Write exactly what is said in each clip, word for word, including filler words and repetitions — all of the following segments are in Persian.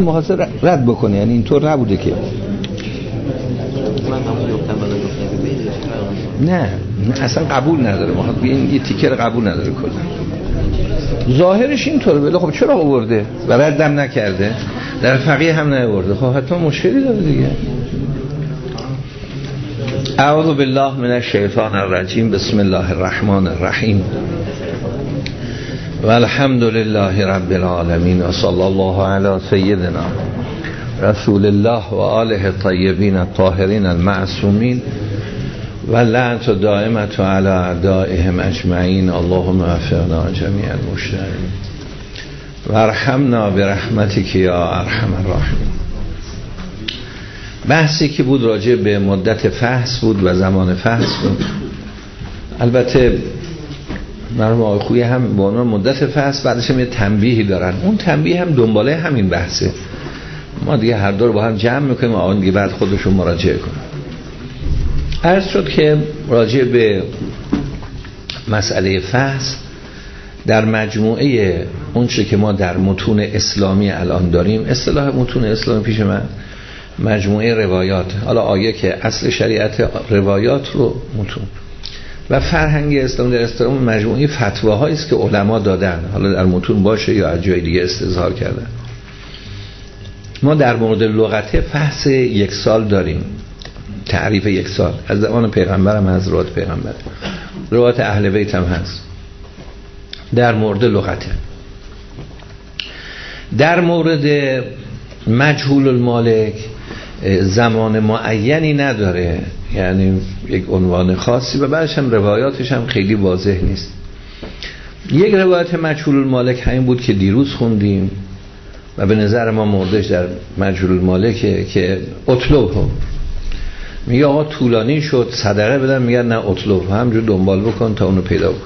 مخاطر رد بکنه، یعنی اینطور نبوده که نه اصلا قبول نداره، ما این یه تیکر قبول نداره کلا. ظاهرش اینطوره، ولی خب چرا آورده و ردم نکرده؟ در فقیه هم نیاورده، خب حتما مشکلی داره دیگه. اعوذ بالله من الشیطان الرجیم. بسم الله الرحمن الرحیم. و الحمد لله رب العالمین و صلی الله علی سیدنا رسول الله و آله الطیبین الطاهرین المعصومین و لعنت دائمت علی اعدائهم اجمعین. اللهم وفقنا جمیع المشترکین و ارحمنا برحمتک یا ارحم الراحمین. بحثی که بود راجع به مدت فحص بود و زمان فحص بود. البته مرحوم آقای خویی هم با عنوان مدت فحص بعدش هم یه تنبیهی دارن، اون تنبیه هم دنباله همین بحثه. ما دیگه هر دو رو با هم جمع میکنیم و آن دیگه بعد خودشون مراجعه کنیم. عرض شد که راجع به مسئله فحص در مجموعه اون چه که ما در متون اسلامی الان داریم، اصطلاح متون اسلامی پیش من مجموعه روایات، حالا آیه که اصل شریعت روایات رو متون و فرهنگ اسلام در اسلام مجموعه فتواهایی است که علما دادن، حالا در متون باشه یا از جای دیگه استظهار کردن. ما در مورد لغت فحص یک سال داریم، تعریف یک سال از زمان پیغمبر هم هست، روایت پیغمبر، روایت اهل بیت هم هست. در مورد لغت، در مورد مجهول المالک زمان معینی نداره، یعنی یک عنوان خاصی و بعدش هم روایاتش هم خیلی واضح نیست. یک روایت مجهول المالک همین بود که دیروز خوندیم و به نظر ما موردش در مجهول المالکه که اطلب هم میگه آقا طولانی شد صدقه بدن، میگن نه اطلب همجور دنبال بکن تا اونو پیدا بکن،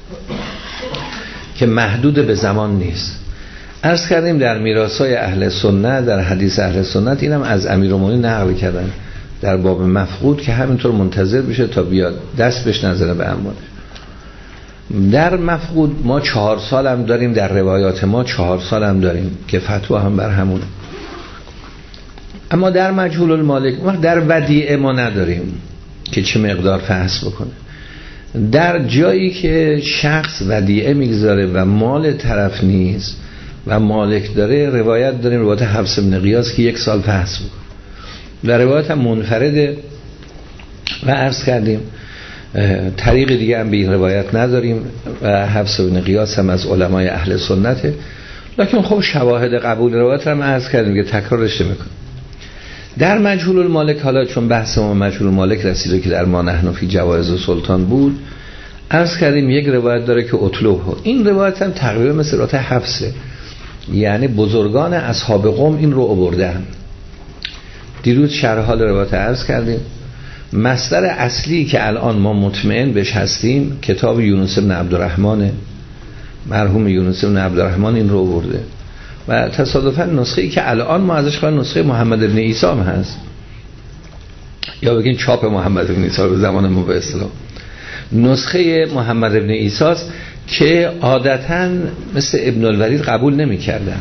که محدود به زمان نیست. عرض کردیم در میراثای اهل سنت، در حدیث اهل سنت اینم از امیرالمومنین نقل کردن در باب مفقود که همینطور منتظر بشه تا بیاد دست بهش نزنه به اموالش. در مفقود ما چهار سال هم داریم، در روایات ما چهار سال هم داریم که فتوا هم بر همونه. اما در مجهول المالک ما در ودیعه ما نداریم که چه مقدار فحص بکنه. در جایی که شخص ودیعه میگذاره و مال طرف نیست و مالک داره، روایت داریم، روایت حفص بن قیاس که یک سال فحص بود. در روایت هم منفرده و عرض کردیم طریق دیگه هم به این روایت نداریم و حفص بن قیاس هم از علمای اهل سنته، لکن خب شواهد قبول روایت هم عرض کردیم که تکرارش نمی‌کنه. در مجهول المالک، حالا چون بحث ما مجهول المالک رسیده که در ما نحن فی جوایز سلطان بود، عرض کردیم یک روایت داره که اطلب، این روایت هم تقریبا مثل روایت حفصه، یعنی بزرگان اصحاب قوم این رو آوردن. دیروز شرح حال روایت عرض کردیم. مصدر اصلی که الان ما مطمئن بهش هستیم کتاب یونس بن عبدالرحمن، مرحوم یونس بن عبدالرحمن این رو آورده و تصادفاً نسخه‌ای که الان ما ازش خواهیم نسخه محمد بن عیسی هم هست، یا بگین چاپ محمد بن عیسی به زمان ما به اصطلاح نسخه محمد بن عیسی است که عادتاً مثل ابن الولید قبول نمی کردن.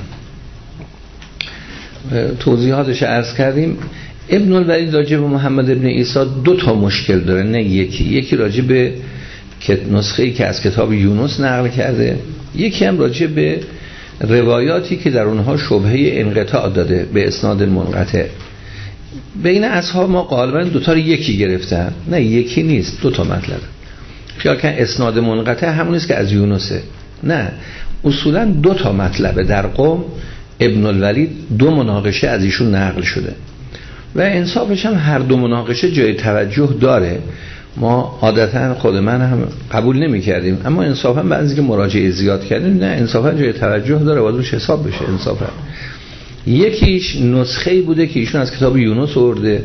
توضیحاتش عرض کردیم. ابن الولید راجع به محمد بن عیسی دو تا مشکل داره، نه یکی. یکی راجع به نسخه‌ای که از کتاب یونس نقل کرده، یکی هم راجع به روایاتی که در اونها شبهه انقطاع داده به اسناد منقطع. بین اصحاب ما غالبا دو تا رو یکی گرفتن، نه یکی نیست، دو تا مطلب. خیال کن اسناد منقطع همون است که از یونسه، نه، اصولا دو تا مطلبه. در قوم ابن الولید دو مناقشه از ایشون نقل شده و انصافش هم هر دو مناقشه جای توجه داره. ما عادتا خود من هم قبول نمی کردیم، اما انصافا بعضی که مراجعه زیاد کردیم، نه انصافا جای توجه داره، باید روش حساب بشه انصافا. یکیش نسخه‌ای بوده که ایشون از کتاب یونس آورده.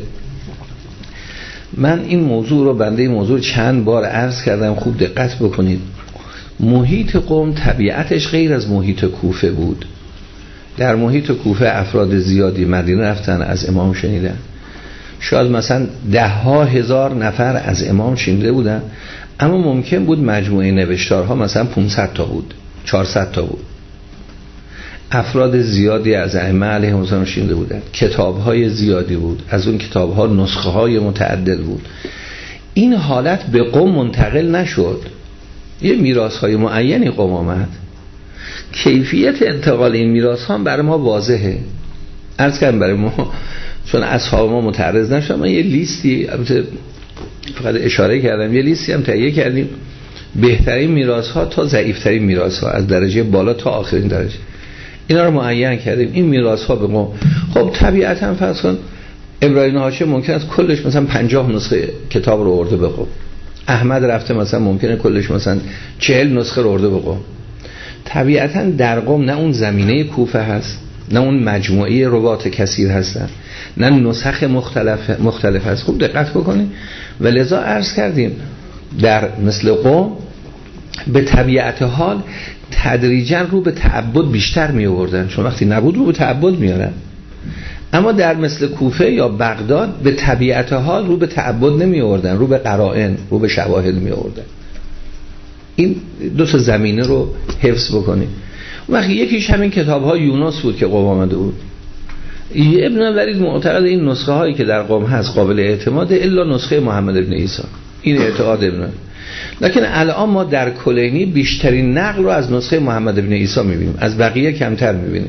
من این موضوع رو بنده این موضوع چند بار عرض کردم، خوب دقت بکنید. محیط قوم طبیعتش غیر از محیط کوفه بود. در محیط کوفه افراد زیادی مدینه رفتن، از امام شنیدن، شاید مثلا ده ها هزار نفر از امام شنیده بودن، اما ممکن بود مجموعه نوشتارها مثلا پانصد تا بود، چهارصد تا بود. افراد زیادی از ائمه علیهم السلام نشینده بودن، کتاب‌های زیادی بود، از اون کتاب‌ها نسخه‌های متعدد بود. این حالت به قوم منتقل نشد، یه میراث‌های معینی قوم آمد. کیفیت انتقال این میراث‌ها برای ما واضحه. عرض کردم برای ما چون اصحاب ما متعرض نشدن، ما یه لیستی البته فقط اشاره کردم، یه لیستی هم تهیه کردیم بهترین میراث‌ها تا ضعیف‌ترین میراث‌ها، از درجه بالا تا آخرین درجه اینا رو معین کردیم. این میراث‌ها به ما خب طبیعتاً فرض کن ابراهیم هاشم ممکن است کلش مثلا پنجاه نسخه کتاب رو آورده به قوم، احمد رفته مثلا ممکنه کلش مثلا چهل نسخه رو آورده به قوم. طبیعتاً در قوم نه اون زمینه کوفه هست، نه اون مجموعه روات کثیر هستن، نه نسخ مختلف مختلف هست. خوب دقت بکنید. و لذا عرض کردیم در مثل قوم به طبیعت حال تدریجا رو به تعبد بیشتر می آوردن، چون وقتی نبود رو به تعبد میارن. اما در مثل کوفه یا بغداد به طبیعت حال رو به تعبد نمی آوردن، رو به قرائن، رو به شواهد می آوردن. این دو تا زمینه رو حفظ بکنید. وقتی یکیش همین کتاب های یونس بود که قوم آمده بود. ابن الولید معتقد این نسخه هایی که در قوم هست قابل اعتماد الا نسخه محمد ابن عیسی، این اعتقاد ابن. لکن الان ما در کلینی بیشترین نقل رو از نسخه محمد ابن عیسی میبینیم، از بقیه کمتر میبینیم.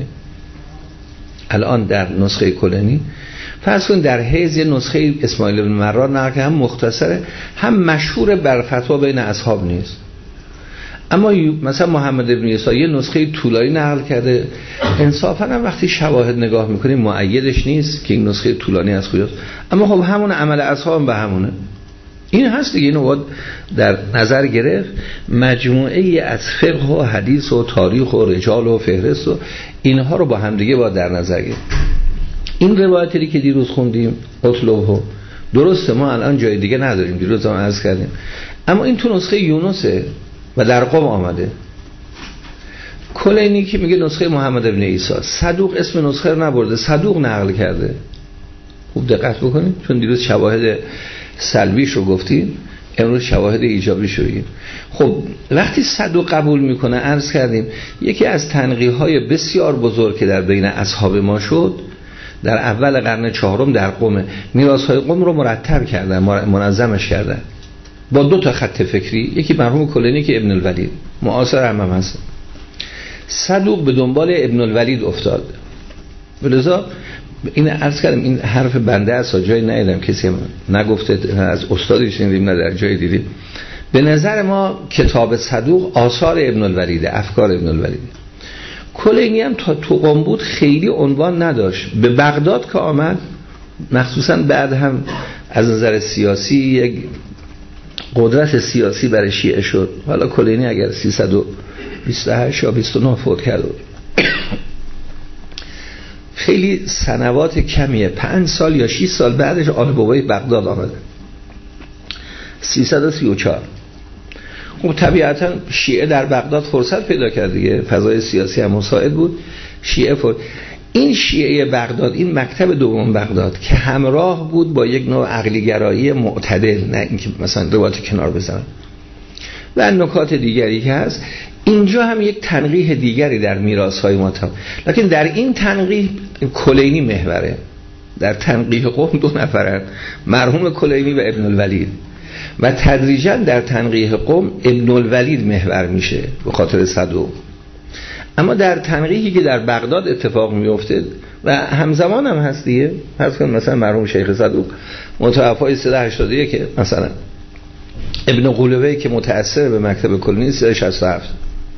الان در نسخه کلینی فرض کن در حیز یه نسخه اسماعیل بن مرار نقل که هم مختصره هم مشهور بر فتوا بین اصحاب نیست. اما مثلا محمد ابن عیسی یه نسخه طولانی نقل کرده، انصافا هم وقتی شواهد نگاه میکنیم مؤیدش نیست که این نسخه طولانی از کجاست، اما خب همون عمل اصحاب به همونه. این هست دیگه، اینو باید در نظر گرفت. مجموعه ای از فقه و حدیث و تاریخ و رجال و فهرست و اینها رو با هم دیگه باید در نظر گرفت. این روایتی که دیروز خوندیم اطلبه، درسته ما الان جای دیگه نداریم، دیروز هم عرض کردیم، اما این تو نسخه یونسه و در قوم آمده. کلینی که میگه نسخه محمد ابن عیسی، صدوق اسم نسخه رو نبرده، صدوق نقل کرده. خوب دقت بکنید، چون دیروز شواهد سلبیش رو گفتیم، امروز شواهد ایجابیش رو بگیم. خب وقتی صدوق قبول میکنه، عرض کردیم یکی از تنقیح‌های بسیار بزرگ که در بین اصحاب ما شد در اول قرن چهارم در قوم، میراث‌های قوم رو مرتب کردن، منظمش کردن با دو تا خط فکری، یکی مرحوم کلینی که ابن الولید معاصر هم, هم هست. صدوق به دنبال ابن الولید افتاد. ولذا این عرض کردم این حرف بنده است، جایی ندیدم کسی نگفته، از استادی شنیدیم نه در جایی دیدیم. به نظر ما کتاب صدوق آثار ابن الولید، افکار ابن الولید. کلینی هم تا تو قم بود خیلی عنوان نداشت، به بغداد که آمد مخصوصا بعد هم از نظر سیاسی یک قدرت سیاسی برای شیعه شد. حالا کلینی اگر سیصد و بیست و هشت یا بیست و نه فوت کرد، خیلی سنوات کمیه، پنج سال یا شش سال بعدش آل بابای بغداد آمده، سیصد و سی و چهار. خب طبیعتا شیعه در بغداد فرصت پیدا کرد دیگه، فضای سیاسی هم مساعد بود، شیعه فرصت. این شیعه بغداد، این مکتب دوم بغداد که همراه بود با یک نوع عقلی گرایی معتدل، نه اینکه مثلا روایت کنار بزنن و نکات دیگری که هست، اینجا هم یک تنقیح دیگری در میراث‌های ما تا. لکن در این تنقیح کلینی محوره، در تنقیح قوم دو نفرن، مرحوم کلینی و ابن الولید، و تدریجا در تنقیح قوم ابن الولید محور میشه به خاطر صدوق. اما در تنقیحی که در بغداد اتفاق میفته و همزمان هم هست دیگه، فرض کن مثلا مرحوم شیخ صدوق متوفای سیصد و هشتاد و یک که مثلا ابن قلوی که متأثر به مکتب کلینی سیصد و شصت و هفت،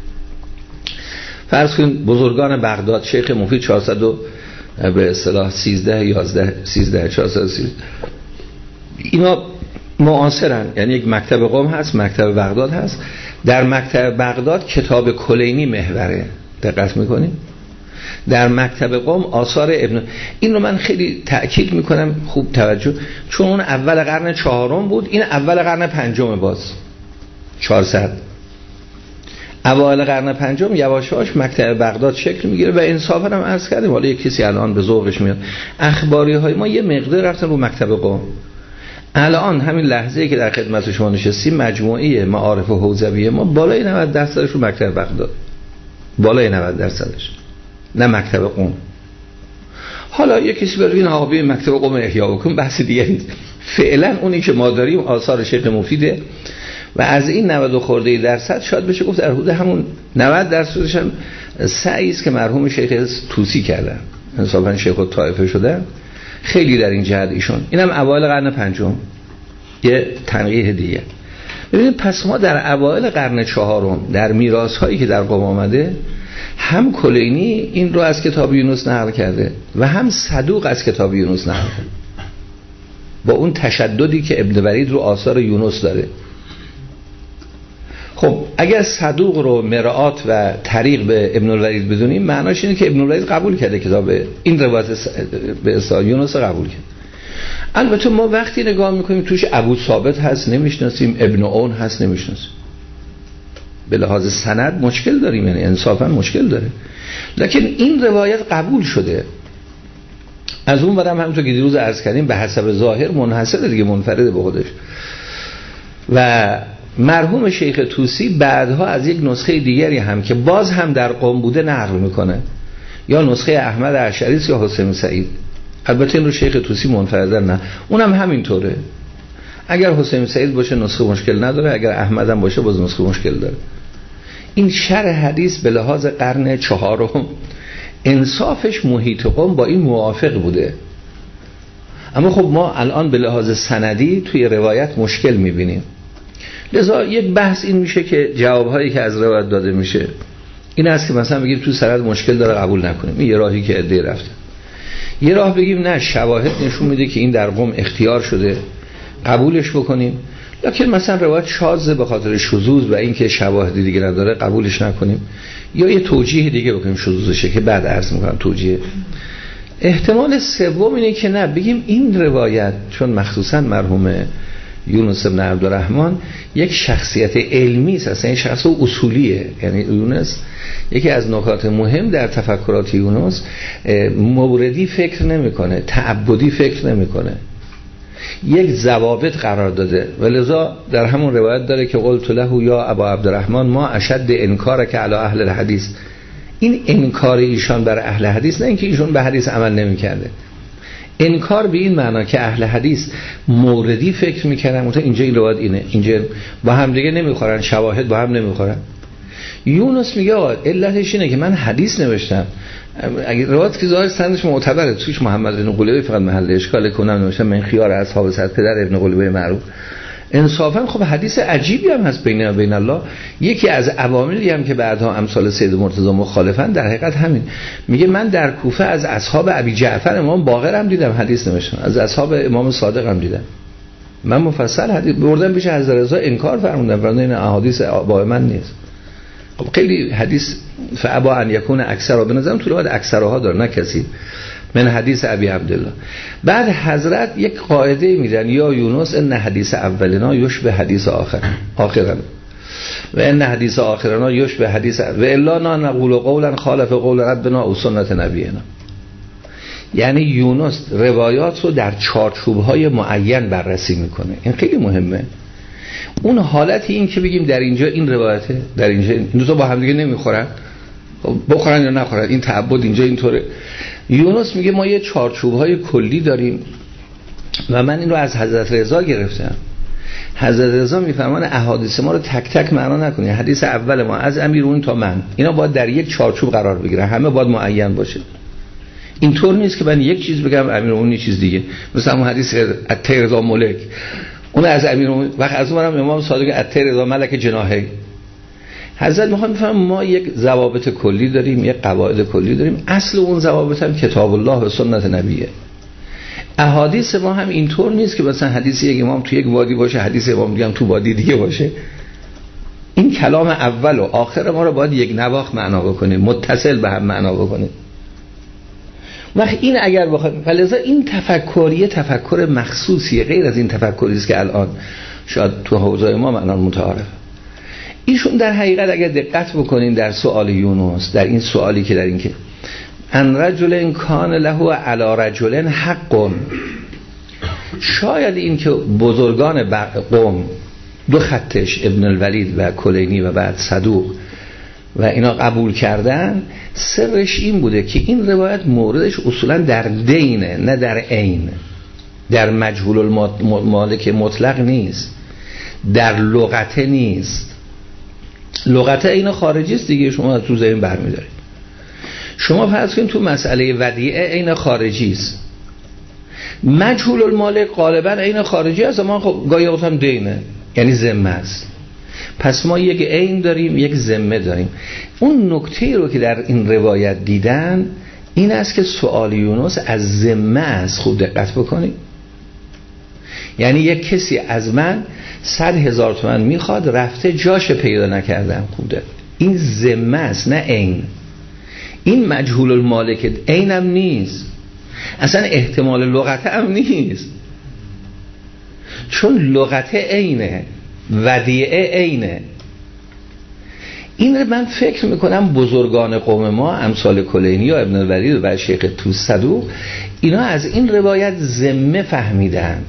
فرض کن بزرگان بغداد شیخ مفید چهارصد به اصطلاح سیزده یازده سیزده چهارصد و سیزده، اینا معاصرن، یعنی یک مکتب قوم هست، مکتب بغداد هست. در مکتب بغداد کتاب کلینی محوره، دقت میکنیم. در مکتب قوم آثار ابن، این رو من خیلی تأکید میکنم خوب توجه، چون اون اول قرن چهارم بود، این اول قرن پنجم، باز چهارصد اوایل قرن پنجم یواشاش مکتب بغداد شکل میگیره. و انصافا هم عرض کردیم، حالا یک کسی الان به ذوقش میاد، اخباری های ما یه مقدار رفتن رو مکتب قوم. الان همین لحظه‌ای که در خدمت شما نشستیم مجموعه معارف و حوزویه ما بالای نود درصدش رو مکتب بغداد، بالای نود درصدش. نه مکتب قم. حالا یک کسی بگه نه آقا مکتب قم احیا بکن، بحث دیگری. فعلا اونی که ما داریم آثار شیخ مفیده و از این نود خورده درصد شاید بشه گفت در حدود همون نود درصدش هم سعی است که مرحوم شیخ طوسی کردن، انصافا شیخ الطائفه شدن خیلی در این جهت ایشون. اینم اوایل قرن پنجم. یه تنقیح دیگه ببینید، پس ما در اوایل قرن چهارم در میراث هایی که در قم آمده هم کلینی این رو از کتاب یونس نقل کرده و هم صدوق از کتاب یونس نقل کرده، با اون تشددی که ابن ولید رو آثار یونس داره. خب اگر صدوق رو مرآت و طریق به ابن الولید بدونیم، معناش اینه که ابن الولید قبول کرده کتاب این روایت به اصطلاح یونس قبول کرد. البته ما وقتی نگاه میکنیم توش ابو ثابت هست نمیشناسیم، ابن اون هست نمیشناسیم، به لحاظ سند مشکل داریم، یعنی انصافا مشکل داره. لکن این روایت قبول شده. از اون برم همونطور که دیروز عرض کردیم به حسب ظاهر منحصر دیگه، منفرد به خودش. و مرحوم شیخ طوسی بعدها از یک نسخه دیگری هم که باز هم در قم بوده نقل میکنه، یا نسخه احمد اشعری یا حسین سعید. البته این رو شیخ طوسی منفردن نه، اونم همینطوره. اگر حسین سعید باشه نسخه مشکل نداره، اگر احمد هم باشه باز نسخه مشکل داره. این شرح حدیث به لحاظ قرن چهارم انصافش محیط قم با این موافق بوده. اما خب ما الان به لحاظ سندی توی روایت مشکل میبینیم. لذا یک بحث این میشه که جوابهایی که از روایت داده میشه این است که مثلا بگیم تو سند مشکل داره قبول نکنیم، این یه راهی که عده رفته. یه راه بگیم نه، شواهد نشون میده که این در قم اختیار شده قبولش بکنیم، لکن مثلا روایت شاذه به خاطر شذوذ و اینکه شواهد دیگه نداره قبولش نکنیم، یا یه توجیه دیگه بکنیم شذوذشه که بعد عرض میکنم توجیه. احتمال سوم اینه که نه، بگیم این روایت چون مخصوصا مرحوم یونس بن عبدالرحمن یک شخصیت علمی است، اصلا این شخص اصولیه، یعنی یونس یکی از نکات مهم در تفکرات یونس موردی فکر نمیکنه، تعبدی فکر نمیکنه، یک ضوابط قرار داده. ولذا در همون روایت داره که قلت له یا ابا عبدالرحمن ما اشد انکار که علی اهل الحدیث. این انکار ایشان بر اهل حدیث نه اینکه ایشون به حدیث عمل نمیکرده، انکار به این معنا که اهل حدیث موردی فکر میکردن، مثلا اینجا این روایت اینه، اینجا با هم دیگه نمیخورن، شواهد با هم نمیخورن. یونس میگه آقا علتش اینه که من حدیث نوشتم، اگه روایت که ظاهر سندش معتبره، توش محمد بن قلیبه فقط محل اشکال کنم نوشتم من خیار اصحاب صد پدر ابن قلیبه معروف. انصافا خب حدیث عجیبی هم هست بین و بین الله. یکی از عواملی هم که بعدها امثال سید مرتضی مخالفن در حقیقت همین. میگه من در کوفه از اصحاب ابی جعفر امام باقر هم دیدم حدیث نوشتن، از اصحاب امام صادق هم دیدم، من مفصل حدیث بردم پیش حضرت رضا انکار فرمودم، فرمودن این احادیث با من نیست. خب خیلی حدیث فابا ان یکون اکثر و به نظرم تو روایت اکثرها داره نه کسی من حدیث ابی عبدالله. بعد حضرت یک قاعده میدن یا یونس ان حدیث اولنا یشبه حدیث آخر آخرنا و ان حدیث آخرنا یشبه حدیث و الا نا نقول قولا خالف قول ربنا او سنت نبینا. یعنی یونس روایات رو در چارچوب‌های معین بررسی میکنه، این خیلی مهمه. اون حالتی این که بگیم در اینجا این روایته، در اینجا این دو تا با هم دیگه نمیخورن، بخورن یا نخورن، این تعبد اینجا اینطوره. یونس میگه ما یه چارچوب‌های کلی داریم و من این رو از حضرت رضا گرفتم. حضرت رضا میفرمان احادیث ما رو تک تک معنا نکنی، حدیث اول ما از امیرون تا من اینا باید در یک چارچوب قرار بگیره، همه باید معین باشه. اینطور نیست که من یک چیز بگم امیرون یه چیز دیگه، مثلا اون حدیث اتای رضا ملک اون از امیرون وقت از اونم امام صادق اتای رضا ملک جناحی. حضرت میخوام بفهم ما یک ضوابط کلی داریم، یک قواعد کلی داریم، اصل اون ضوابط هم کتاب الله و سنت نبیه. احادیث ما هم اینطور نیست که مثلا حدیث یک امام تو یک وادی باشه، حدیث امام دیگه هم تو وادی دیگه باشه. این کلام اول و آخر ما رو باید یک نواخت معنا بکنیم، متصل به هم معنا بکنیم. وقت این اگر بخوایم، فلذا این تفکریه تفکر مخصوصیه، غیر از این تفکری است که الان شاید تو حوزه ما الان متعارف. ایشون در حقیقت اگر دقت بکنین در سوال یونس، در این سوالی که در این که ان رجل کان له علی رجل حق، شاید این که بزرگان قوم دو خطش ابن الولید و کلینی و بعد صدوق و اینا قبول کردن، سرش این بوده که این روایت موردش اصولا در دینه نه در عین، در مجهول المالک مطلق نیست، در لغته نیست. لغته این خارجی است دیگه، شما تو ذهن برمی‌دارید. شما فرض کنید تو مسئله ودیعه این خارجی است، مجهول المالک غالبا این خارجی است، اما خب گاهی اوقات هم دینه، یعنی ذمه است. پس ما یک عین داریم، یک ذمه داریم. اون نکته رو که در این روایت دیدن این است که سؤال یونس از ذمه است. خوب دقت بکنید، یعنی یک کسی از من صد هزار تومان میخواد، رفته جاش پیدا نکردم. خوب دقت، این ذمه است نه عین. این مجهول المالک عینم نیست، اصلا احتمال لغته هم نیست، چون لغته عینه، ودیعه عینه. این رو من فکر میکنم بزرگان قوم ما امثال کلینی یا ابن الولید و شیخ طوس صدوق اینا از این روایت ذمه فهمیدند.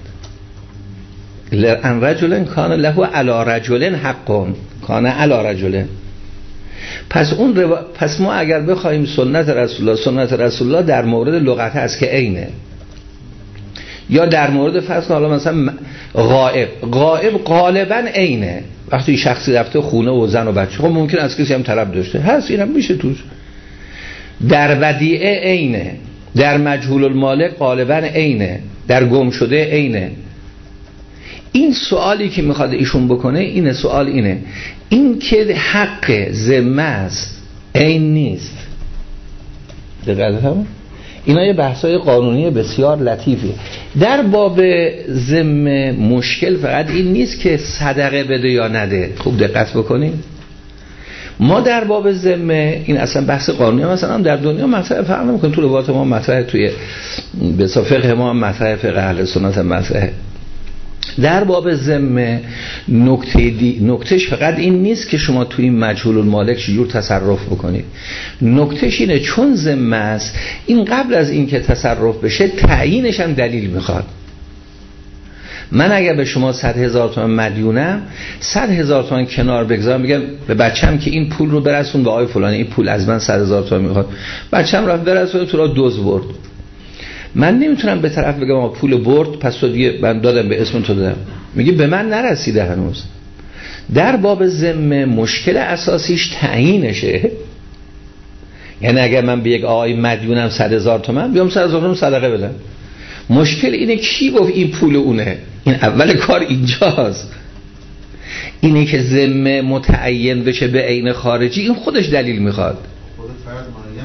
ان رجل کان له علی رجل حق، کان علی رجل. پس اون رو... پس ما اگر بخوایم سنت رسول الله، سنت رسول الله در مورد لغت است که عینه، یا در مورد فرض حالا مثلا غائب، غائب غالبا عینه. وقتی شخصی رفته خونه و زن و بچه، خب ممکن است کسی هم طلب داشته هست، اینم میشه توش. در ودیعه عینه، در مجهول المالک غالبا عینه، در گم شده عینه. این سوالی که میخواد ایشون بکنه اینه، سوال اینه، این که حق ذمه است عین نیست. دقیقاً هم اینا یه بحثای قانونی بسیار لطیفی. در باب ذمه مشکل فقط این نیست که صدقه بده یا نده. خوب دقت بکنید، ما در باب ذمه این اصلا بحث قانونی مثلا در دنیا مطرح فرق نمیکنه، تو روایات ما مطرح، توی به فقه ما مطرح، فقه اهل سنت مطرح. در باب ذمه نکته دی نکتهش فقط این نیست که شما توی این مجهول المالک چجور تصرف بکنید. نکتهش اینه چون ذمه است، این قبل از این که تصرف بشه تعیینش هم دلیل میخواد. من اگر به شما صد هزار تومان مدیونم، صد هزار تومان کنار بگذارم، بگم به بچم که این پول رو برسون به آقای فلانی، این پول از من صد هزار تومان میخواد، بچم رفت برسون تو را دوز برد، من نمیتونم به طرف بگم آقا پول برد پس تو دیگه من دادم به اسم تو دادم، میگه به من نرسیده هنوز. در باب ذمه مشکل اساسیش تعیینشه. یعنی اگر من به یک آقای مدیونم صد هزار تومان، بیام صد هزار تومان صدقه بدم، مشکل اینه کی گفت این پول اونه؟ این اول کار اینجاست. اینه که ذمه متعین بشه به عین خارجی، این خودش دلیل میخواد، خود فرد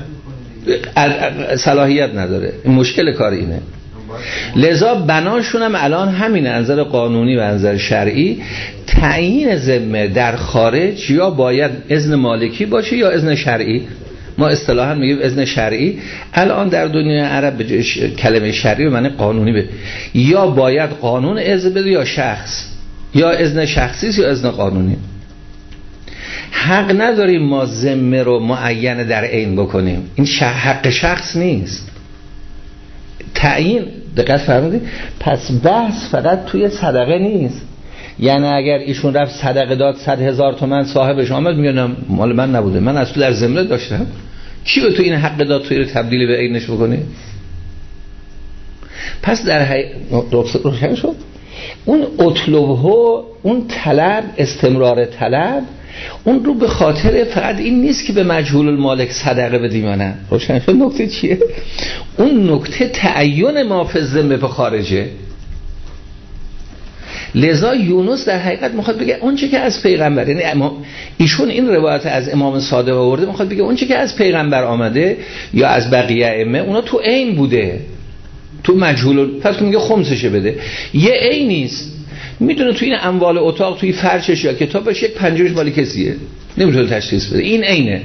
صلاحیت نداره. این مشکل کار اینه. لذا بناشون هم الان همین نظر قانونی و نظر شرعی، تعیین ذمه در خارج یا باید اذن مالکی باشه یا اذن شرعی. ما اصطلاحا میگیم اذن شرعی. الان در دنیای عرب به کلمه شرعی به معنی قانونی به، یا باید قانون اذن بده یا شخص، یا اذن شخصی یا اذن قانونی. حق نداریم ما ذمه رو معین در عین بکنیم، این حق شخص نیست. تعیین، دقت فرمودید؟ پس بحث فقط توی صدقه نیست. یعنی اگر ایشون رفت صدقه داد صد هزار تومان، صاحبش آمد میگه نه مال من نبوده، من اصلا در ذمه داشتم، کی به تو این حق داد توی تبدیل به عینش بکنی؟ پس در حی... روشن شد اون اطلبه، اون طلب، استمرار طلب، اون رو به خاطر فقط این نیست که به مجهول المالک صدقه بدیم یا نه. روشن شد نکته چیه؟ اون نکته تعین ما فی الذمه به خارجه. لذا یونس در حقیقت میخواد بگه اون چه که از پیغمبر، یعنی ایشون این روایت از امام صادق آورده، میخواد بگه اون چه که از پیغمبر آمده یا از بقیه ائمه، اونا تو عین بوده، تو مجهول. پس میگه خمسشه بده، یه عین نیست. میدونه تو این اموال اتاق، توی فرشش یا کتابش یک پنجمش مال کسیه، نمیتونه تشخیص بده، این عینه.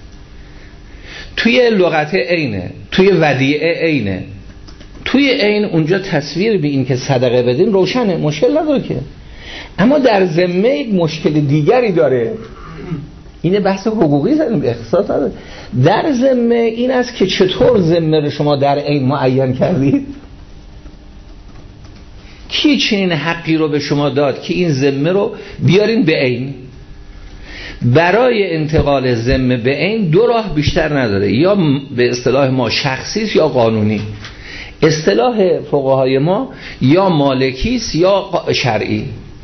توی لغت عینه، توی ودیعه عینه، توی عین اونجا تصویر به این که صدقه بدین روشنه، مشکل نداره که. اما در ذمه یک مشکل دیگری داره، اینه بحث حقوقی زنیم، اختصاص نداره. در ذمه این است که چطور ذمه رو شما در عین معین کردید. کی چنین حقی رو به شما داد که این ذمه رو بیارین به عین؟ برای انتقال ذمه به عین دو راه بیشتر نداره، یا به اصطلاح ما شخصی است یا قانونی. اصطلاح فقهای ما یا مالکی است یا شرعی،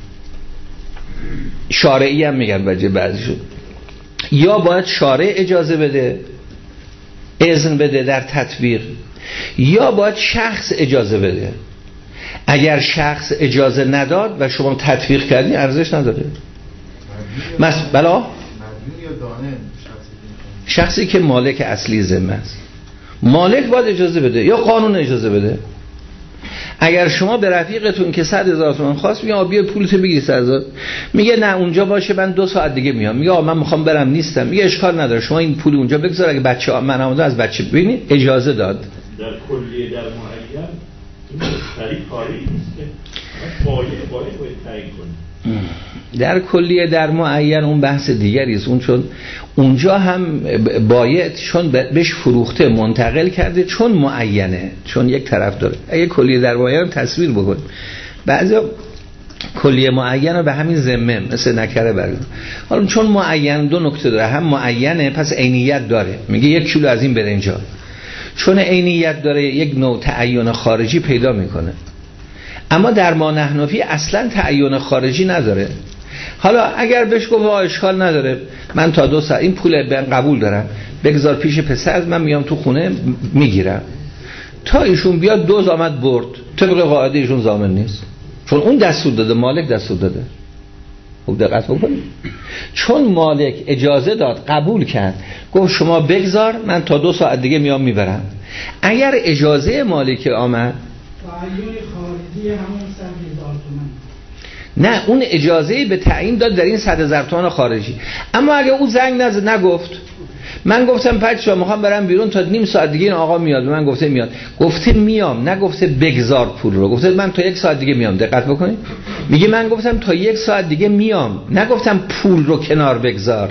شارعی هم میگن بچه بعضیشون. یا باید شارع اجازه بده، اذن بده در تطبیق، یا باید شخص اجازه بده. اگر شخص اجازه نداد و شما تطبیق کردین ارزش نداره. مس بلا شخصی که مالک اصلی ذمه است، مالک باید اجازه بده یا قانون اجازه بده. اگر شما به رفیقتون که صد هزار تومان خواست میگه بیا پولتو بگیر صد هزار، میگه نه اونجا باشه من دو ساعت دیگه میام، میگه من میخوام برم نیستم، میگه اشکال نداره شما این پول اونجا بگذار، اگه بچه من آمده از بچه ببینید اجازه داد. در کلیه در معین این مشتری کاری نیست که باید باید باید تعیین کنه. در کلیه در معین اون بحث دیگری است، اون چون اونجا هم باید چون بهش فروخته منتقل کرده چون معینه، چون یک طرف داره. اگه کلیه در معین تصویر بکن، بعضی کلیه معین رو به همین ذمه مثل نکره برگرد. حالا چون معین دو نکته داره، هم معینه پس عینیت داره، میگه یک کیلو از این برنج، چون عینیت داره یک نوع تعین خارجی پیدا میکنه. اما در ما نحنفی اصلا تعین خارجی نداره. حالا اگر بهش گفت اشکال نداره من تا دو ساعت این پول من قبول دارم بگذار پیش پسر، من میام تو خونه میگیرم، تا ایشون بیاد دوز آمد برد، طبق قاعده ایشون ضامن نیست، چون اون دستور داده، مالک دستور داده. خوب دقت بکنید، چون مالک اجازه داد قبول کرد گفت شما بگذار من تا دو ساعت دیگه میام میبرم. اگر اجازه مالک آمد خارجی همون صد هزار تومان، نه اون اجازه به تعیین داد در این صد هزار تومان خارجی. اما اگه اون زنگ نزد نگفت من گفتم بچه‌ها میخوام برم بیرون تا نیم ساعت دیگه این آقا میاد، من گفته میاد، گفته میام، نگفته بگذار پول رو، گفته من تا یک ساعت دیگه میام. دقت بکنید، میگه من گفتم تا یک ساعت دیگه میام، نگفتم پول رو کنار بگذار.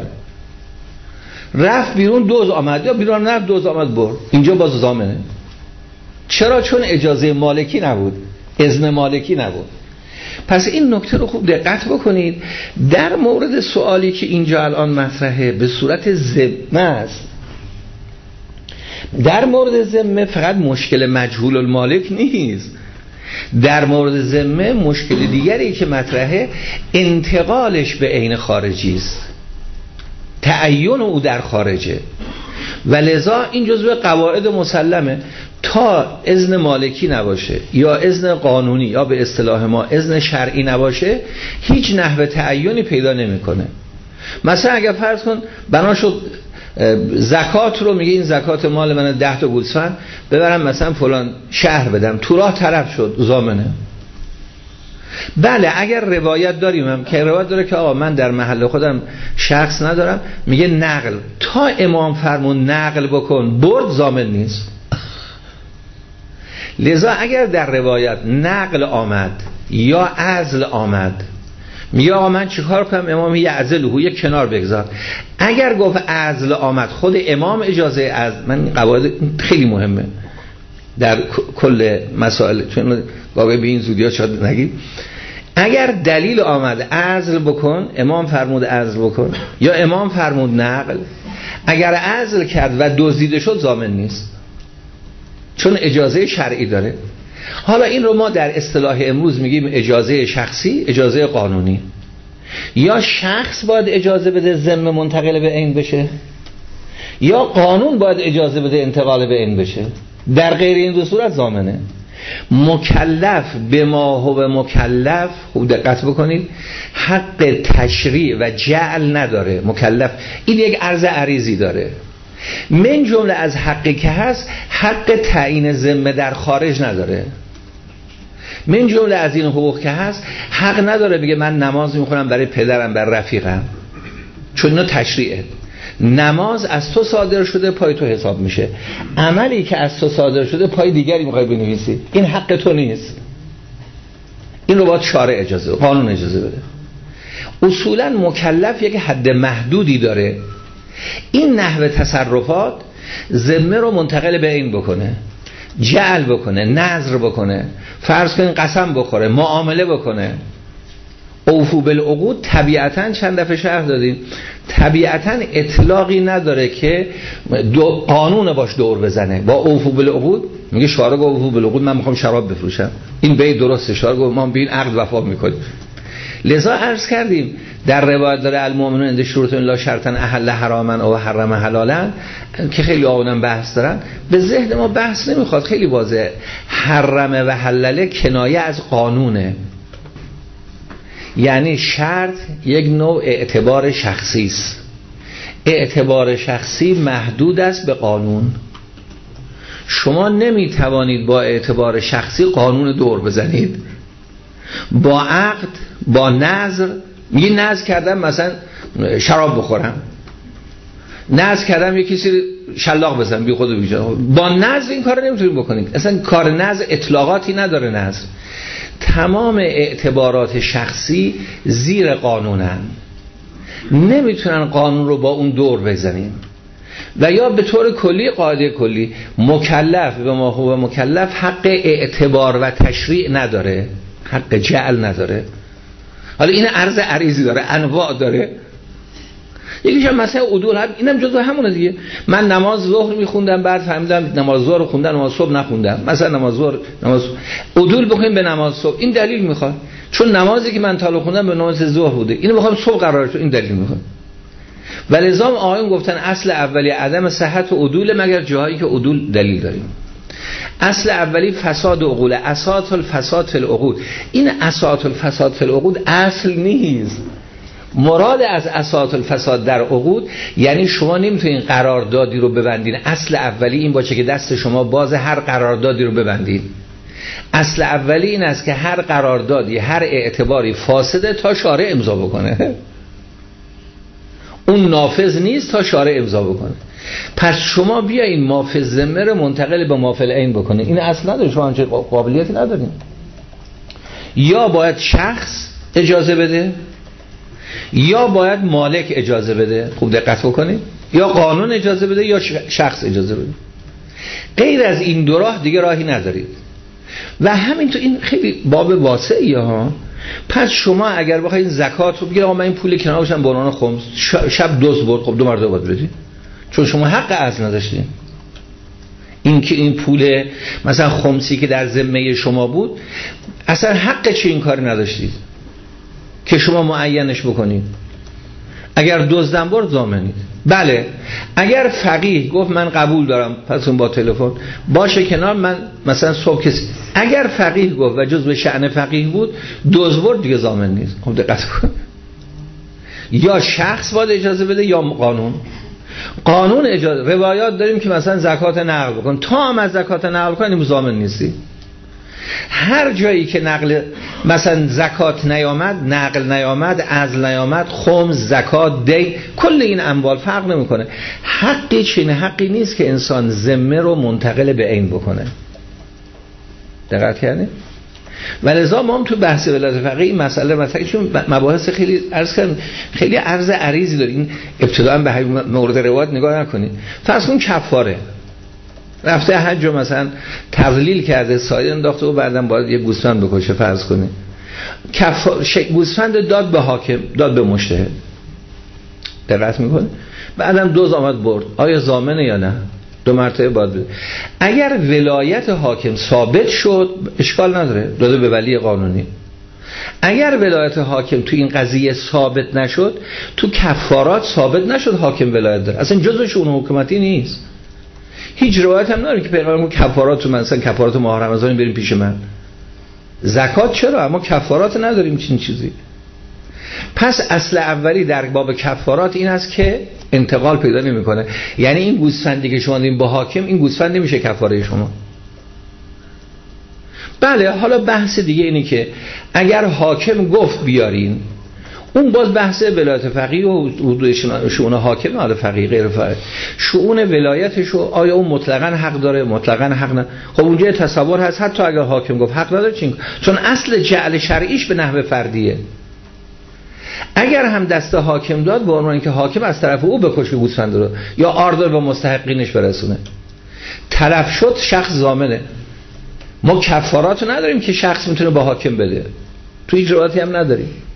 رفت بیرون دوز آمد، یا بیرون رفت دوز آمد برد، اینجا باز ضامنه. چرا؟ چون اجازه مالکی نبود، اذن مالکی نبود. پس این نکته رو خوب دقت بکنید. در مورد سوالی که اینجا الان مطرحه به صورت ذمه است، در مورد ذمه فقط مشکل مجهول المالک نیست، در مورد ذمه مشکل دیگری که مطرحه انتقالش به عین خارجی است، تعین او در خارجه، و لذا این جزو قواعد مسلمه. تا اذن مالکی نباشه یا اذن قانونی یا به اصطلاح ما اذن شرعی نباشه هیچ نحوه تعیینی پیدا نمیکنه. مثلا اگر فرض کن بنا شد زکات رو، میگه این زکات مال من ده تا گوسفند ببرم مثلا فلان شهر بدم، تو راه طرف شد، ضامنه. بله اگر روایت داریم هم که روایت داره که آقا من در محل خودم شخص ندارم، میگه نقل، تا امام فرمون نقل بکن برد، ضامن نیست. لذا اگر در روایت نقل آمد یا عزل آمد، میگه آقا من چیکار کنم؟ امام یعزله، یک کنار بگذار. اگر گفت عزل آمد، خود امام اجازه عزل، من قواعد خیلی مهمه در کل مسائل، چون واقعا به این زودیات شاید نگید. اگر دلیل آمد عزل بکن، امام فرمود عزل بکن یا امام فرمود نقل، اگر عزل کرد و دزدیده شد ضامن نیست، چون اجازه شرعی داره. حالا این رو ما در اصطلاح امروز میگیم اجازه شخصی، اجازه قانونی. یا شخص باید اجازه بده ذمه منتقل به عین بشه، یا قانون باید اجازه بده انتقال به عین بشه. در غیر این دو صورت ضامنه. مکلف به ما هو مکلف، خوب دقت بکنید، حق تشریع و جعل نداره. مکلف این یک عرض عریضی داره، من جمله از حقی که هست حق تعیین ذمه در خارج نداره. من جمله از این حقوق که هست حق نداره بگه من نماز میخونم برای پدرم، برای رفیقم، چون اینا تشریعه. نماز از تو صادر شده، پای تو حساب میشه. عملی که از تو صادر شده، پای دیگری میخوای بنویسی، این حق تو نیست. این رو باید شارع اجازه، قانون اجازه بده. اصولا مکلف یک حد محدودی داره. این نحوه تصرفات ذمه رو منتقل به این بکنه، جعل بکنه، نذر بکنه، فرض کن قسم بخوره، معامله بکنه، اوفو بالعقود طبیعتاً چند دفعه شرح دادیم، طبیعتاً اطلاقی نداره که دو قانون باش دور بزنه. با اوفو بالعقود میگه شارع گفت اوفو بالعقود، من میخوام شراب بفروشم، این بیت درسته، شارع گفت ما به این عقد وفا میکنیم. لذا عرض کردیم در روایت داره المؤمنون عند شروط لا شرطا احل حراما او حرم حلالا که خیلی آنم بحث دارن، به ذهن ما بحث نمیخواد، خیلی واضحه. حرمه و حلله کنایه از قانونه، یعنی شرط یک نوع اعتبار شخصی است. اعتبار شخصی محدود است به قانون. شما نمیتوانید با اعتبار شخصی قانون دور بزنید. با عقد، با نذر، میگی نذر کردم مثلا شراب بخورم، نذر کردم یه کسی شلاق بزنم بی خود و بی جا. با نذر این کار نمیتونید بکنید. اصلا کار نذر اطلاقاتی نداره. نذر تمام اعتبارات شخصی زیر قانونن، نمیتونن قانون رو با اون دور بزنیم. و یا به طور کلی قاعده کلی مکلف به ما هو مکلف حق اعتبار و تشریع نداره، حق جعل نداره. حالا این عرض عریضی داره، انواع داره. یکیش هم مثلا عدول، اینم جزو همونه دیگه. من نماز ظهر میخوندم بعد فهمیدم نماز ظهر رو خوندم نماز صبح نخوندم، مثلا نماز ظهر نماز عدول بکنیم به نماز صبح، این دلیل میخواد چون نمازی که من تا خوندم به نماز ظهر بوده، اینو میخوام صبح قرار شد، این دلیل میخواد. ولذا آقایون گفتن اصل اولی عدم صحت و عدول مگر جاهایی که عدول دلیل داریم. اصل اولی فساد عقول، اساس الفساد فی العقود. این اساس الفساد فی العقود اصل نیست. مراد از اساس الفساد در عقود یعنی شما نمیتونین قراردادی رو ببندین. اصل اولی این باشه که دست شما باز هر قراردادی رو ببندین. اصل اولی این است که هر قراردادی، هر اعتباری فاسده تا شارع امضا بکنه. اون نافذ نیست تا شارع امضا بکنه. پس شما بیاین مافذ ذمه رو منتقل به مافعل عین بکنه. این اصل نداره، شما همچین قابلیتی ندارین. یا باید شخص اجازه بده یا باید مالک اجازه بده، خوب دقت بکنید، یا قانون اجازه بده یا شخص اجازه بده. غیر از این دو راه دیگه راهی ندارید. و همین تو این خیلی باب واسعیه ها. پس شما اگر بخواید زکات رو بگید آقا من این پول کنار باشم به عنوان خمس، شب دوز برد، خب دو مرتبه باید بدید چون شما حق از نداشتین. این که این پول مثلا خمسی که در ذمه شما بود اصلا حق چه این کاری نداشتید که شما معینش بکنید. اگر دزدم برد ضامنید. بله اگر فقیه گفت من قبول دارم، پس اون با تلفن باشه کنار، من مثلا صبح کسی اگر فقیه گفت و جزء شأن فقیه بود دزد برد دیگه ضامن نیست. خوب دقت کن. یا شخص باید اجازه بده یا قانون. قانون اجازه، روایات داریم که مثلا زکات نقل بکن، تا هم از زکات نقل کنیم ضامن نیستی. هر جایی که نقل مثلا زکات نیامد، نقل نیامد، عزل نیامد، خمس، زکات، دی، کل این اموال فرق نمیکنه. حقی چین حقی نیست که انسان ذمه رو منتقل به عین بکنه. دقت کردید؟ ولذا ما هم تو بحث ولایت فقیه این مسئله مثلا چون مباحث خیلی عرض کردم خیلی عرض عریضی داره. این ابتداء به مورد روایت نگاه نکنید. فرض کن کفاره رفته حج و مثلا تضلیل کرده، سایه انداخته و بعدم باید یه گوسفند بکشه فرض کنید. کف... گوسفند داد به حاکم، داد به مجتهد. دقت میکنه؟ بعدم دوز آمد برد. آیا ضامنه یا نه؟ دو مرتبه باید بده. اگر ولایت حاکم ثابت شد اشکال نداره، داده به ولی قانونی. اگر ولایت حاکم تو این قضیه ثابت نشد، تو کفارات ثابت نشد حاکم ولایت داره، اصلا جزء شؤون حکومتی نیست. هیچ روایت هم نداره که پیغمبر کفارات تو مثلا کفارات ماه رمضان بریم پیش من. زکات چرا؟ اما کفارات نداریم چنین چیزی. پس اصل اولی در باب کفارات این است که انتقال پیدا نمیکنه. یعنی این گوسفندی که شما دین با حاکم، این گوسفند نمیشه کفاره شما. بله حالا بحث دیگه اینه که اگر حاکم گفت بیارین، اون باز بحث ولایت فقیه و حدود شؤون حاکم، حالا فقیه غیر فقیه، شؤون ولایتشو آیا اون مطلقاً حق داره، مطلقاً حق نه. خب اونجا تصور هست حتی اگر حاکم گفت حق نداره، چون چون اصل جعل شرعیش به نحو فردیه. اگر هم دست حاکم داد به عنوان که حاکم از طرف او بکشه گوسفند رو یا آردار به مستحقینش برسونه، تلف شد شخص ضامنه. ما کفاراتو نداریم که شخص میتونه با حاکم بده، تو هیچ روایتی هم نداریم.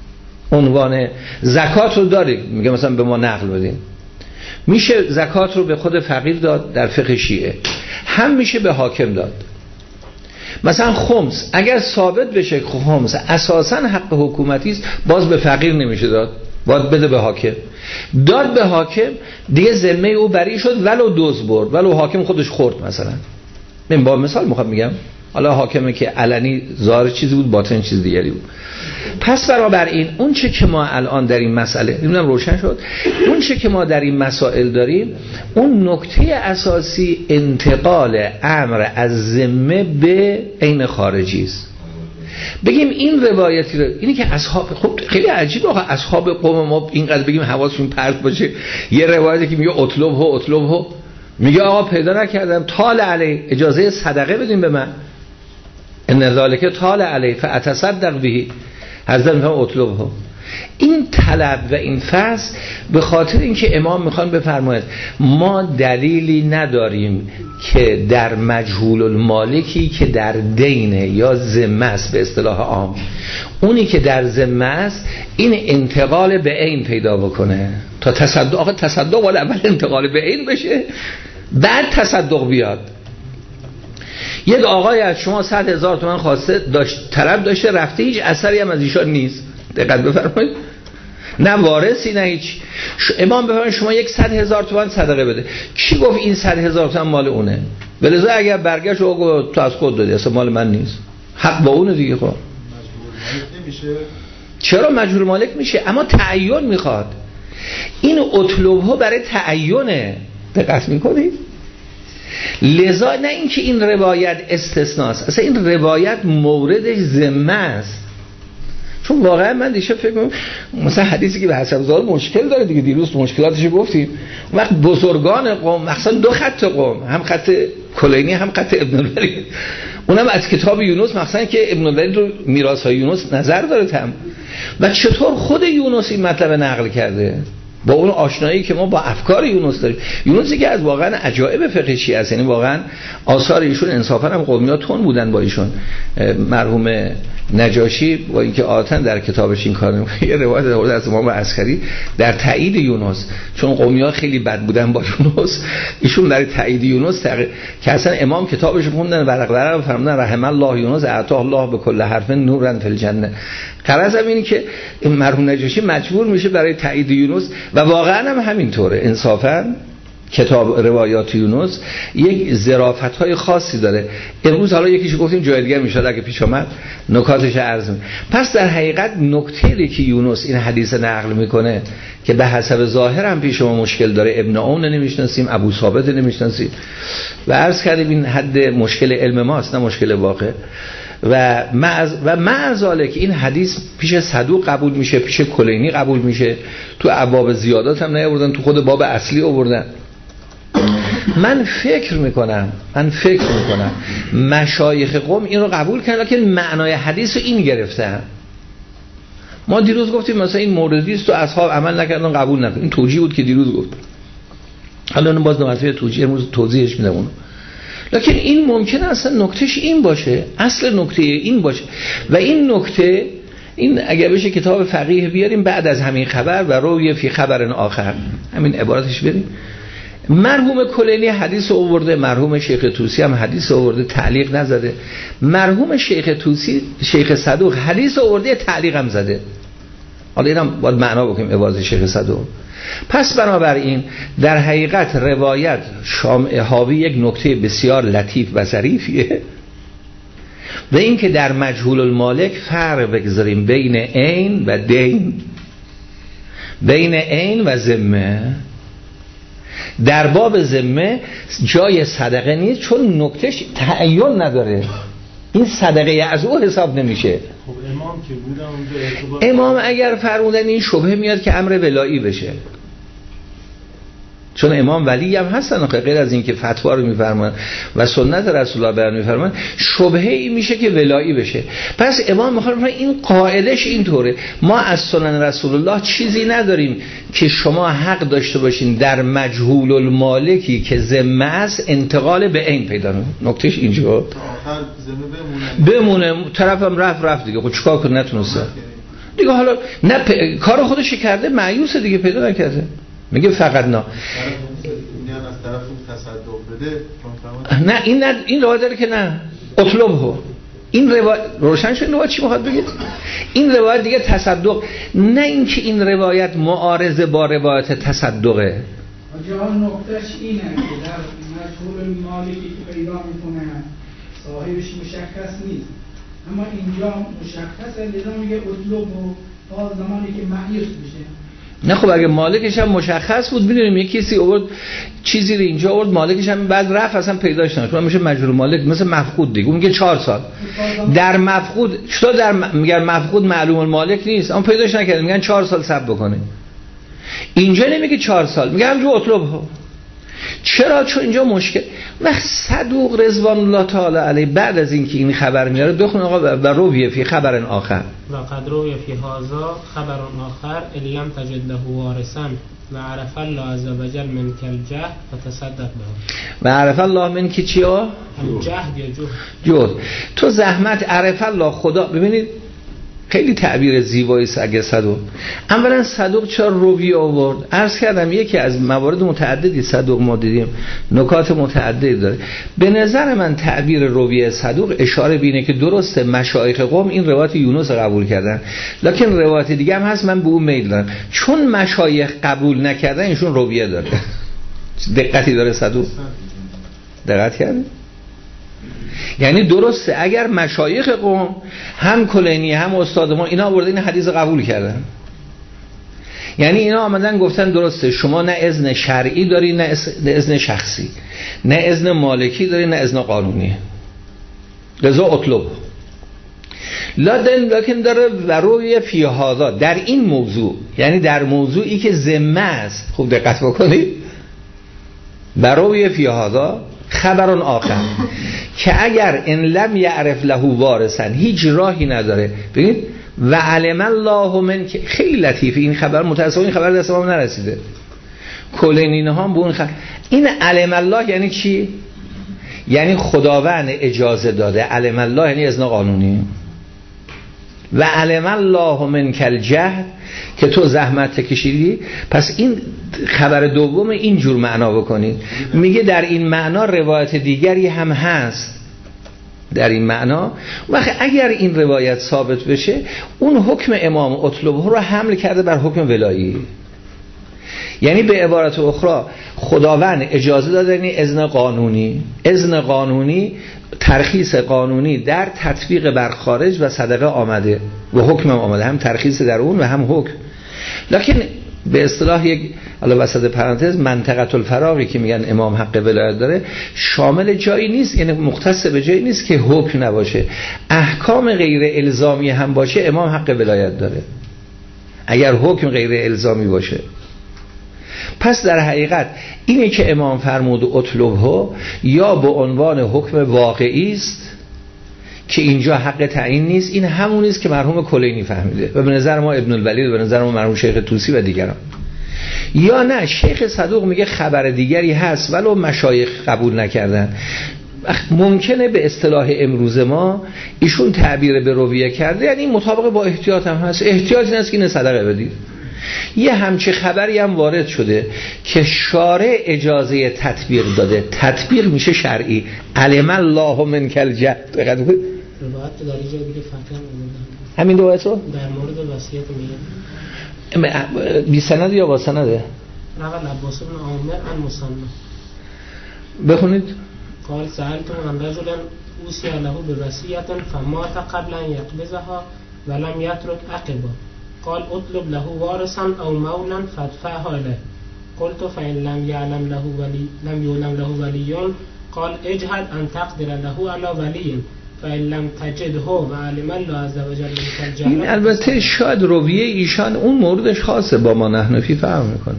عنوان زکات رو داره، میگه مثلا به ما نقل بدین. میشه زکات رو به خود فقیر داد در فقه شیعه، هم میشه به حاکم داد. مثلا خمس اگر ثابت بشه که خمس اساسا حق حکومتی است، باز به فقیر نمیشه داد، باید بده به حاکم. داد به حاکم دیگه ذمه او بری شد، ولو دوز برد، ولو حاکم خودش خورد. مثلا من با مثال میخوام میگم، حالا حاکمه که علنی ظاهر چیزی بود، باطن چیز دیگری بود. پس بنابراین اون چه که ما الان در این مسئله نمیدونم روشن شد، اون چه که ما در این مسائل داریم، اون نکته اساسی انتقال امر از ذمه به عین خارجی است. بگیم این روایتی رو، اینی که اصحاب، خب خیلی عجیب آقا اصحاب قوم ما اینقدر بگیم حواسشون پرت باشه، یه روایتی که میگه اطلب ها اطلب ها، میگه آقا پیدا نکردم، طال علی اجازه صدقه بدین به من، ان ذالک طال علی فاتصدق به، حضرت میگه اطلب ها. این طلب و این فصل به خاطر اینکه امام میخوان بفرماید ما دلیلی نداریم که در مجهول المالکی که در دینه یا ذمه است، به اصطلاح عام اونی که در ذمه است، این انتقال به عین پیدا بکنه تا تصدق. آقا تصدق ولی اول انتقال به عین بشه بعد تصدق بیاد. یک آقای از شما صد هزار تومان خواسته، داشت طلب داشته، رفته، هیچ اثری هم از ایشان نیست، دقت بفرمایید، نه وارثی نه هیچ. امام بفرمایید شما یک صد هزار تومان صدقه بده. کی گفت این صد هزار تومان مال اونه؟ ولذا اگر برگشت و گفت تو از خود دادی، اصلا مال من نیست، حق با اونه دیگه. خب چرا مجبور مالک میشه؟ اما تعین میخواد. این اطلب ها برای تعینه، دقت میکنید؟ لذا نه اینکه این روایت استثناست، اصلا این روایت موردش ذمه است. چون واقعا من دیشب فکر کنم مثلا حدیثی که به حسب ظاهر مشکل داره دیگه، دیروز مشکلاتش گفتیم. وقت بزرگان قوم، مثلا دو خط قوم، هم خط کلینی هم خط ابن الولید، اونم از کتاب یونس، مثلا که ابن الولید رو میراث‌های یونس نظر داره تام، و چطور خود یونس این مطلب نقل کرده با اون آشنایی که ما با افکار یونس داریم. یونسی که از واقعا عجایب فقه شیعه است، یعنی واقعا آثار ایشون انصافا هم قومی‌ها تون بودن با ایشون. مرحوم نجاشی با اینکه عادتاً در کتابش این کار نمی‌کنه، یه روایت آورده از امام عسکری در تایید یونس، چون قومی‌ها خیلی بد بودن با یونس، ایشون در تایید یونس تق... که اصلا امام کتابش خوندن ورقه رو فرمودن رحم الله یونس اعطاه الله به کل حرف نورا فی الجنه. غرض اینه که مرحوم نجاشی مجبور میشه برای تایید یونس، و واقعا هم همینطوره. انصافا کتاب روایات یونس یک ظرافت‌های خاصی داره. امروز حالا یکیش گفتیم، جای دیگه میشه اگه پیش اومد نکاتش عرض می‌کنم. پس در حقیقت نکته‌ای که یونس این حدیث نقل میکنه که به حسب ظاهر هم پیش ما مشکل داره، ابن عون نمیشناسیم، ابو ثابت نمیشناسیم، و عرض کردیم این حد مشکل علم ماست نه مشکل واقع. و معز و معزاله که این حدیث پیش صدوق قبول میشه، پیش کلینی قبول میشه، تو ابواب زیادات هم نیاوردن، تو خود باب اصلی آوردن. من فکر میکنم من فکر میکنم مشایخ قوم این رو قبول کردن که معنای حدیث رو این گرفتن. ما دیروز گفتیم مثلا این موردی است و اصحاب عمل نکردن قبول نکردن، این توجیه بود که دیروز گفت. حالا اون باز نمطفه توجیه امروز توضیحش میدم اونو. لکن این ممکنه اصلا نکتهش این باشه، اصل نکته این باشه، و این نکته این اگر بشه کتاب فقیه بیاریم بعد از همین خبر و روی فی خبر آخر، همین عبارتش بریم. مرحوم کلینی حدیث آورده، مرحوم شیخ طوسی هم حدیث آورده، تعلیق نزده. مرحوم شیخ طوسی، شیخ صدوق حدیث آورده، تعلیق هم زده. حالا اینم باید معنا بکنیم عبارت شیخ صدوق. پس بنابراین در حقیقت روایت شامع حاوی یک نکته بسیار لطیف و ظریفیه، و این که در مجهول المالک فرق بگذاریم بین عین و دین، بین عین و ذمه. در باب ذمه جای صدقه نیست، چون نکتهش تعین نداره، این صدقه از او حساب نمیشه. خب امام که بودن اونجا امام اگر فرمودن این شبهه میاد که امر ولایی بشه، چون امام ولی هم هستن غیر از این که فتوا رو میفرمان و سنت رسول الله بیان میفرمان، شبهه ای میشه که ولایی بشه. پس امام میخواد این قاعدش اینطوره، ما از سنن رسول الله چیزی نداریم که شما حق داشته باشین در مجهول المالکی که ذمه است انتقال به عین پیدا کنه. نکتهش اینجا آخر ذمه بمونه، بمونه طرفم رفت رفت دیگه، خب چیکار کنه، نتونسته دیگه حالا نه پ... کار خودش کرده، مایوس دیگه، پیدا نکرده، میگه فقط نه. از طرف اون تصدق بده. نه این نه این روایت داره که نه اطلبه. این روایت روشن شد. این روایت چی میخواد بگه؟ این روایت دیگه تصدق، نه اینکه این روایت معارضه با روایت تصدقه. جا نقطهش اینه که در مجهول مالکی که پیدا میکنه صاحبش مشخص نیست، اما اینجا مشخصه، لذا میگه اطلب و باز زمانی که مایوس میشه. نه خب اگه مالکش هم مشخص بود، میدونیم یک کسی آورد چیزی رو اینجا آورد، مالکش هم بعد رفت اصلا پیداش نشد، اون میشه مجهول مالک، مثل مفقود دیگه. اون میگه چهار سال در مفقود، چطور در م... میگن مفقود معلوم المالک نیست، اون پیداش نکرد، میگن چهار سال صبر بکنه. اینجا نمیگه چهار سال، میگه همونجا اطلب ها. چرا؟ چون اینجا مشکل. وقت صدوق رضوان الله تعالی علیه بعد از اینکه این خبر میاره بخون آقا و رویه فی خبر آخر و قد رویه فی هذا خبر آخر الیم تجد له وارثا و عرف الله عز وجل من الجهد فتصدق به. و عرف الله من کی چیا؟ الجهد یا جهد. تو زحمت عرف الله خدا. ببینید خیلی تعبیر زیبایی است. اگه صدوق، اولا صدوق چرا روی آورد؟ عرض کردم یکی از موارد متعددی صدوق ما دیدیم، نکات متعددی داره. به نظر من تعبیر روی صدوق اشاره بینه که درسته مشایخ قوم این روایت یونس قبول کردن، لکن روایت دیگه هم هست من به اون میل دارم، چون مشایخ قبول نکردن ایشون رویه داره. دقتی داره صدوق، دقت کردید؟ یعنی درسته اگر مشایخ قوم هم کلینی هم استاد ما اینا آورده این حدیث قبول کردن، یعنی اینا آمدن گفتن درسته شما نه اذن شرعی داری نه اذن شخصی، نه اذن مالکی داری نه اذن قانونی، لذا اطلب. لکن داره وروی فی هذا در این موضوع، یعنی در موضوعی که ذمه است، خوب دقت بکنید، وروی فی هذا خبر آخر که اگر ان لم یعرف له وارثا هیچ راهی نداره. ببینید و علم الله من، خیلی لطیفه این خبر، متأسفانه این خبر دست ما نرسیده، کلینینه ها به اون خبر. این علم الله یعنی چی؟ یعنی خداوند اجازه داده. علم الله یعنی اذن قانونی. و علم الله من الجهد که تو زحمت کشیدی. پس این خبر دوم اینجور معنا بکنید. میگه در این معنا روایت دیگری هم هست، در این معنا. وقتی اگر این روایت ثابت بشه اون حکم امام اطلبه رو حمل کرده بر حکم ولایی، یعنی به عبارت اخرى خداوند اجازه داده، یعنی اذن قانونی. اذن قانونی، ترخیص قانونی در تطبیق بر خارج و صدقه آمده و حکم آمده، هم ترخیص در اون و هم حکم. لکن به اصطلاح یک علاوه وسط پرانتز منطقه الفراغی که میگن امام حق ولایت داره شامل جایی نیست، یعنی مختص به جایی نیست که حکم نباشه، احکام غیر الزامی هم باشه امام حق ولایت داره اگر حکم غیر الزامی باشه. پس در حقیقت اینی که امام فرمود اطلبه یا به عنوان حکم واقعی است که اینجا حق تعیین نیست، این همون است که مرحوم کلینی فهمیده و به نظر ما ابن الولید، به نظر ما مرحوم شیخ طوسی و دیگران. یا نه شیخ صدوق میگه خبر دیگری هست ولو مشایخ قبول نکردن. ممکنه به اصطلاح امروز ما ایشون تعبیر به رویه کرده، یعنی مطابق با احتیاط هم هست. احتیاط این است که این صدقه بدید. یه همچه خبری هم وارد شده که شارع اجازه تطبیق داده، تطبیق میشه شرعی. علم الله من الجهد. روایت در اینجا دیگه فتح همین روایت رو در مورد وصیت میگه بی سند یا با سنده؟ رواه عباس بن عامر عن مصنف. بخونید. قال سألت عن رجل اوصي له بوصية فمات قبل ان يقبضها ولم يترك عقبه قال اطلب له وارثا او مولا فادفعها له قلت فإن لم يعلم له ولي لم يعلم له ولي قال اجهد ان تقدر له على ولي فإن لم تجده وعلم الله عز وجل. این البته شاید رویه ایشان اون موردش خاصه با ما نحنفی فرق میکنه.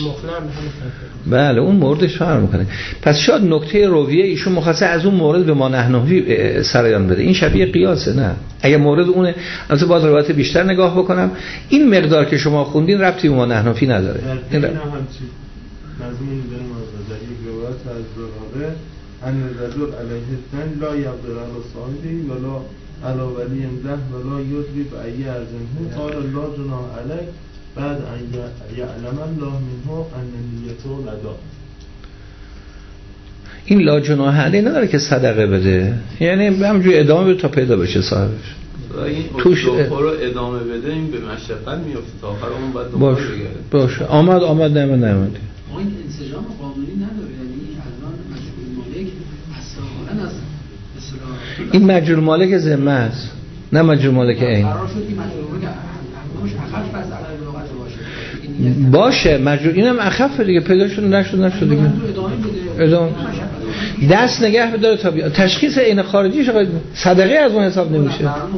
بله اون موردش فرق میکنه. پس شاید نکته رویه ایشون مخصص از اون مورد به ما نحنفی سرایان بده. این شبیه قیاسه. نه اگه مورد اونه البته باید روایت بیشتر نگاه بکنم. این مقدار که شما خوندین ربطی به ما نحنفی نداره. این هم همچی مضمون داریم از یک روایت از زراره ان الرجل علیه الثن لا یقدر علی صاحبه ولا علا ولی له ولا یدری به ای ارزمه قال لا جناح علیک بعد ان یعلم الله منه ان نیته لدا. این لا جناح علیه نداره که صدقه بده، یعنی همونجوری ادامه بده تا پیدا بشه صاحبش. این توش اصلاح رو ادامه بده، این به مشقت میفته تا آخر اون بعد باش باش آمد آمد نمید نمید. ما این انسجام قانونی نداره، یعنی الان مجبور مالک اصلا از مثلا این مجبور مالک ذمه است نه مجبور مالک عین. قرار شد که مجبور مالک همش اخف از عقل بلاغت باشه باشه مجبور، اینم اخف دیگه، پیدا شد نشد نشد دیگه ادامه دست نگه بداره تا بیا تشخیص عین خارجیش صدقه از اون حساب نمیشه.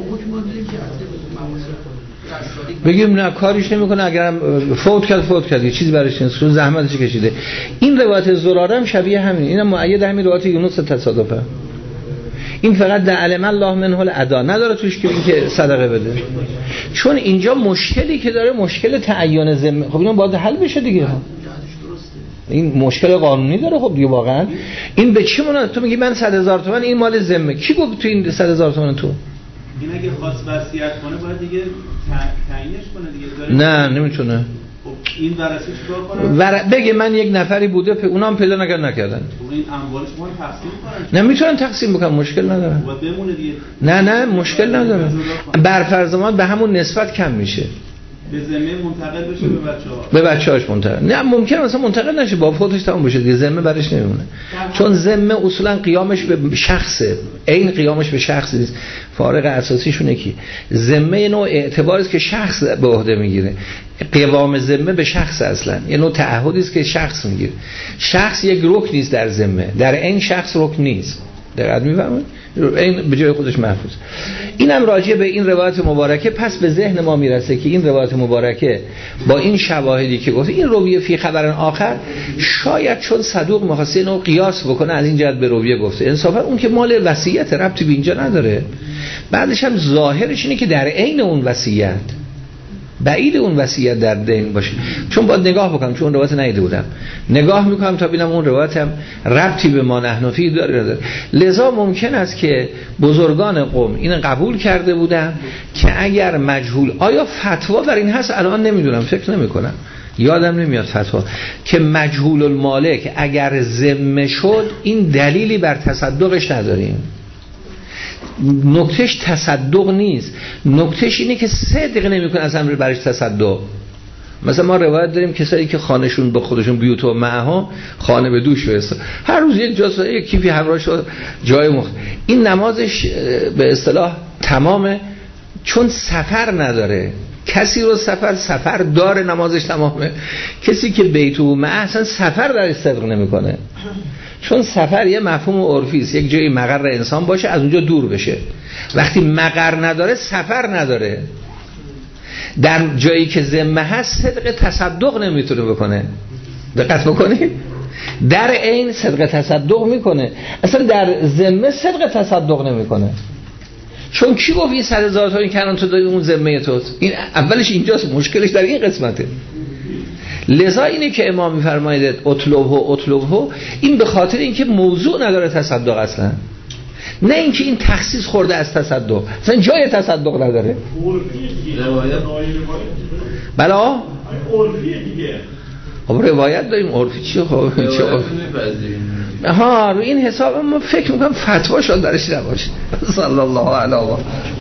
بگیم نه کاریش نمیکنه، اگرم فوت کرد فوت کرد، یه چیزی براش نیست، چون زحمتش کشیده. این روایت زراره هم شبیه همین، اینم مؤید همین روایت یونس تصادفه. این فقط در علم الله منه الادا نداره توش که اینکه صدقه بده، چون اینجا مشکلی که داره مشکل تعین ذمه. خب اینا باید حل بشه دیگه، این مشکل قانونی داره. خب دیگه واقعا این به چی مناسب؟ تو میگی من صد هزار تومان این مال ذمه، کی گفت تو این صد هزار تومان تو؟ این اگه خواست وصیت کنه باید دیگه تعیینش کنه دیگه. نه نمیتونه. خب این ورثه چیکار کنه؟ ور... بگه من یک نفری بوده پ... اونا هم پیدا نکردن نکردن. خب این اموال شما رو تقسیم کنن. نه میتونن تقسیم بکنن، مشکل نداره. باید بمونه دیگه. نه نه مشکل نداره. بر فرض ما به همون نسبت کم میشه. به ذمه منتقل بشه به بچه‌ها. به بچه‌هاش منتقل. نه ممکنه مثلا منتقل نشه، با فوتش تموم بشه دیگه، ذمه برش نمیمونه. چون ذمه اصولا قیامش به شخصه، این قیامش به شخص نیست. فارق اساسیشونه کی؟ ذمه نوع اعتباری است که شخص به عهده میگیره. قوام ذمه به شخص اصلا یه نوع تعهدی است که شخص میگیره. شخص یک رکن نیست در ذمه، در این شخص رکن نیست. دقت می‌فرمایید؟ این به جای خودش محفوظ. اینم راجع به این روایت مبارکه پس به ذهن ما میرسه که این روایت مبارکه با این شواهدی که گفت این رویه فی خبر آخر، شاید چون صدوق مخاصی اینو قیاس بکنه از این جهت به رویه گفته. انصافا اون که مال وصیت ربطی به اینجا نداره. بعدش هم ظاهرش اینه که در عین اون وصیت بعید اون وصیت در دین باشه، چون باید نگاه بکنم، چون روایت ندیده بودم، نگاه میکنم تا ببینم اون روایت هم ربطی به ما نحن فیه داره نداره. لذا ممکن است که بزرگان قوم این قبول کرده بودن که اگر مجهول، آیا فتوا بر این هست الان نمیدونم، فکر نمیکنم، یادم نمیاد فتوا، که مجهول المالک اگر ذمه شد این دلیلی بر تصدقش نداریم. نکتهش تصدق نیست، نکتهش اینه که صدق نمیکنه از امر برش تصدق. مثلا ما روایت داریم کسایی که خانهشون به خودشون بیوت و معها، خانه به دوش برسه، هر روز یک جاسو یک کیفی همراه شد جای مخ، این نمازش به اصطلاح تمامه، چون سفر نداره. کسی رو سفر سفر داره نمازش تمامه. کسی که بیت و معه اصلا سفر درش صدق نمیکنه، چون سفر یه مفهوم عرفی است، یک جایی مقر انسان باشه از اونجا دور بشه. وقتی مقر نداره سفر نداره. در جایی که ذمه هست صدق تصدق نمیتونه بکنه. دقت بکنید، در عین صدق تصدق میکنه، اصلا در ذمه صدق تصدق نمیکنه. چون کی گفت این صد هزار تا این کنان تو داری اون ذمه توست؟ این اولش اینجاست، مشکلش در این قسمته. لذا اینه که امام میفرماید اطلبه اطلبه، این به خاطر اینکه موضوع نداره تصدق اصلا، نه اینکه این تخصیص خورده از تصدق، اصلا جای تصدق نداره. بلا عرفیه دیگه. خب روایت داریم، عرفی چیه؟ خب چه عرفی؟ ها رو این حساب ما فکر میکنم فتوا شد درش نباشه. صلی الله علیه و